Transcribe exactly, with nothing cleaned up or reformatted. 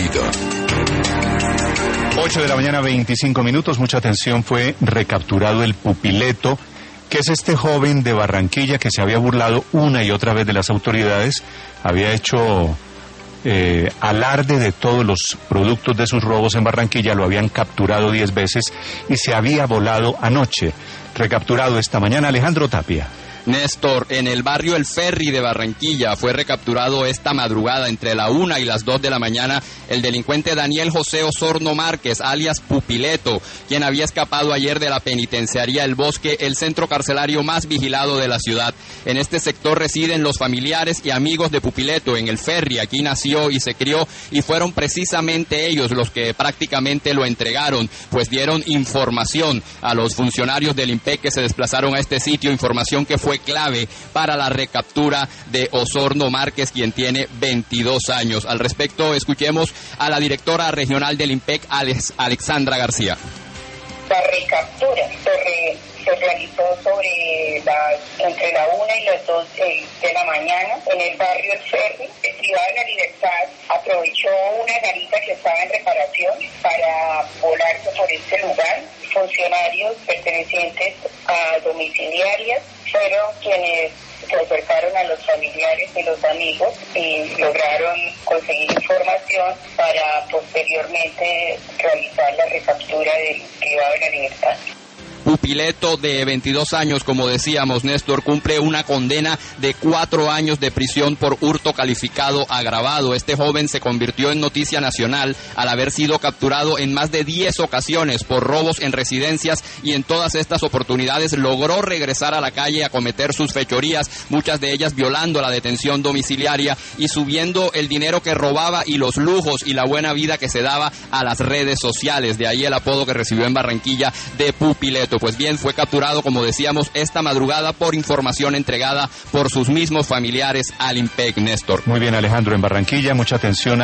vida. ocho de la mañana, veinticinco minutos. Mucha atención, fue recapturado el Pupileto, que es este joven de Barranquilla que se había burlado una y otra vez de las autoridades, había hecho eh, alarde de todos los productos de sus robos en Barranquilla, lo habían capturado diez veces y se había volado anoche. Recapturado esta mañana, Alejandro Tapia. Néstor, en el barrio El Ferry de Barranquilla fue recapturado esta madrugada entre la una y las dos de la mañana el delincuente Daniel José Osorno Márquez, alias Pupileto, quien había escapado ayer de la penitenciaría El Bosque, el centro carcelario más vigilado de la ciudad. En este sector residen los familiares y amigos de Pupileto en El Ferry. Aquí nació y se crió y fueron precisamente ellos los que prácticamente lo entregaron, pues dieron información a los funcionarios del IMPEC que se desplazaron a este sitio, información que fue fue clave para la recaptura de Osorno Márquez, quien tiene veintidós años. Al respecto, escuchemos a la directora regional del IMPEC, Alex, Alexandra García. La recaptura se, re, se realizó sobre la, entre la una y las dos de, de la mañana en el barrio El Ferry. El privado de la libertad aprovechó una garita que estaba en reparación para volarse por este lugar. Funcionarios pertenecientes a domiciliarias fueron quienes se acercaron a los familiares y los amigos y lograron conseguir información para posteriormente realizar la recaptura del privado de la libertad. Pupileto, de veintidós años, como decíamos, Néstor, cumple una condena de cuatro años de prisión por hurto calificado agravado. Este joven se convirtió en noticia nacional al haber sido capturado en más de diez ocasiones por robos en residencias, y en todas estas oportunidades logró regresar a la calle a cometer sus fechorías, muchas de ellas violando la detención domiciliaria y subiendo el dinero que robaba y los lujos y la buena vida que se daba a las redes sociales. De ahí el apodo que recibió en Barranquilla de Pupileto. Pues bien, fue capturado, como decíamos, esta madrugada por información entregada por sus mismos familiares al IMPEC, Néstor. Muy bien, Alejandro, en Barranquilla, mucha atención a